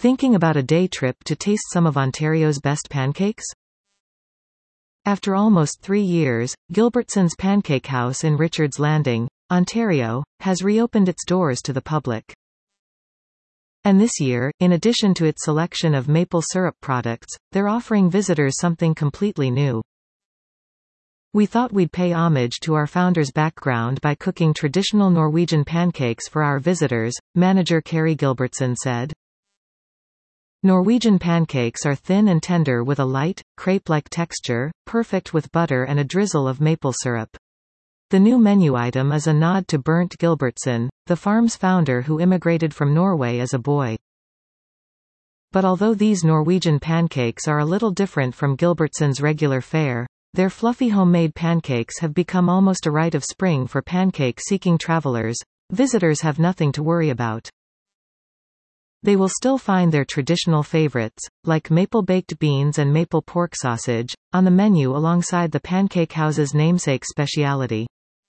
Thinking about a day trip to taste some of Ontario's best pancakes? After almost 3 years, Gilbertson's Pancake House in Richards Landing, Ontario, has reopened its doors to the public. And this year, in addition to its selection of maple syrup products, they're offering visitors something completely new. We thought we'd pay homage to our founder's background by cooking traditional Norwegian pancakes for our visitors, manager Carrie Gilbertson said. Norwegian pancakes are thin and tender with a light, crepe-like texture, perfect with butter and a drizzle of maple syrup. The new menu item is a nod to Bernt Gilbertson, the farm's founder who immigrated from Norway as a boy. But although these Norwegian pancakes are a little different from Gilbertson's regular fare, their fluffy homemade pancakes have become almost a rite of spring for pancake-seeking travelers. Visitors have nothing to worry about. They will still find their traditional favorites, like maple baked beans and maple pork sausage, on the menu alongside the Pancake House's namesake speciality.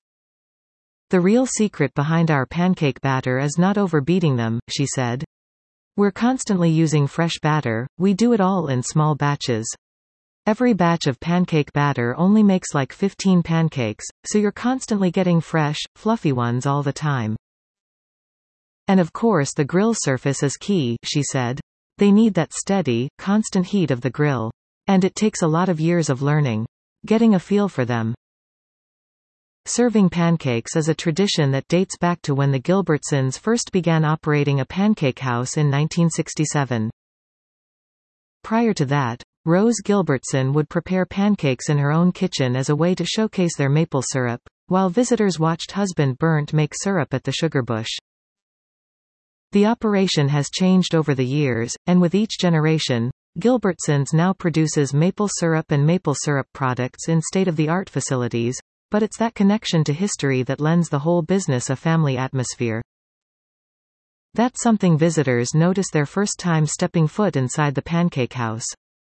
The real secret behind our pancake batter is not overbeating them, she said. We're constantly using fresh batter, we do it all in small batches. Every batch of pancake batter only makes like 15 pancakes, so you're constantly getting fresh, fluffy ones all the time. And of course the grill surface is key, she said. They need that steady, constant heat of the grill. And it takes a lot of years of learning. Getting a feel for them. Serving pancakes is a tradition that dates back to when the Gilbertsons first began operating a pancake house in 1967. Prior to that, Rose Gilbertson would prepare pancakes in her own kitchen as a way to showcase their maple syrup, while visitors watched husband Bernt make syrup at the sugar bush. The operation has changed over the years, and with each generation, Gilbertson's now produces maple syrup and maple syrup products in state-of-the-art facilities, but it's that connection to history that lends the whole business a family atmosphere. That's something visitors notice their first time stepping foot inside the Pancake House.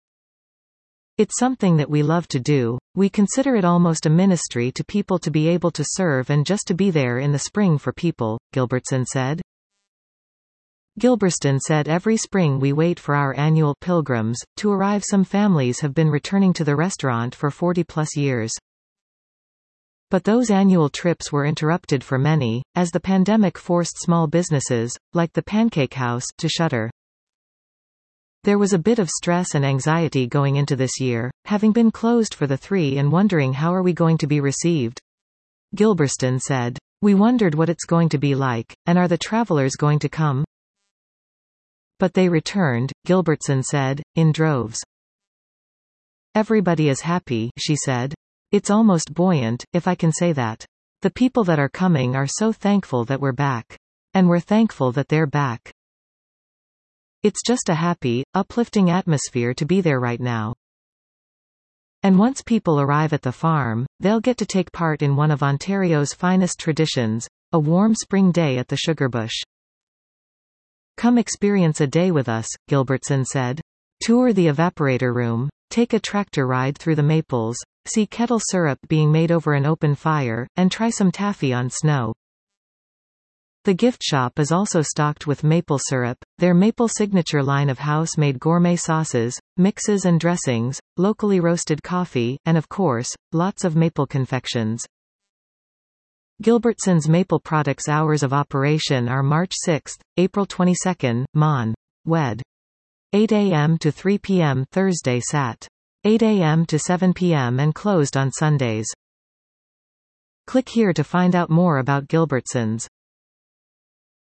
It's something that we love to do. We consider it almost a ministry to people to be able to serve and just to be there in the spring for people, Gilbertson said. Gilbertson said every spring we wait for our annual pilgrims to arrive. Some families have been returning to the restaurant for 40-plus years. But those annual trips were interrupted for many, as the pandemic forced small businesses, like the Pancake House, to shutter. There was a bit of stress and anxiety going into this year, having been closed for the 3 and wondering how are we going to be received. Gilbertson said, we wondered what it's going to be like, and are the travelers going to come? But they returned, Gilbertson said, in droves. Everybody is happy, she said. It's almost buoyant, if I can say that. The people that are coming are so thankful that we're back. And we're thankful that they're back. It's just a happy, uplifting atmosphere to be there right now. And once people arrive at the farm, they'll get to take part in one of Ontario's finest traditions, a warm spring day at the sugar bush. Come experience a day with us, Gilbertson said. Tour the evaporator room, take a tractor ride through the maples, see kettle syrup being made over an open fire, and try some taffy on snow. The gift shop is also stocked with maple syrup, their maple signature line of house-made gourmet sauces, mixes and dressings, locally roasted coffee, and of course, lots of maple confections. Gilbertson's Maple Products hours of operation are March 6, April 22, Mon. Wed. 8 a.m. to 3 p.m. Thursday Sat. 8 a.m. to 7 p.m. and closed on Sundays. Click here to find out more about Gilbertson's.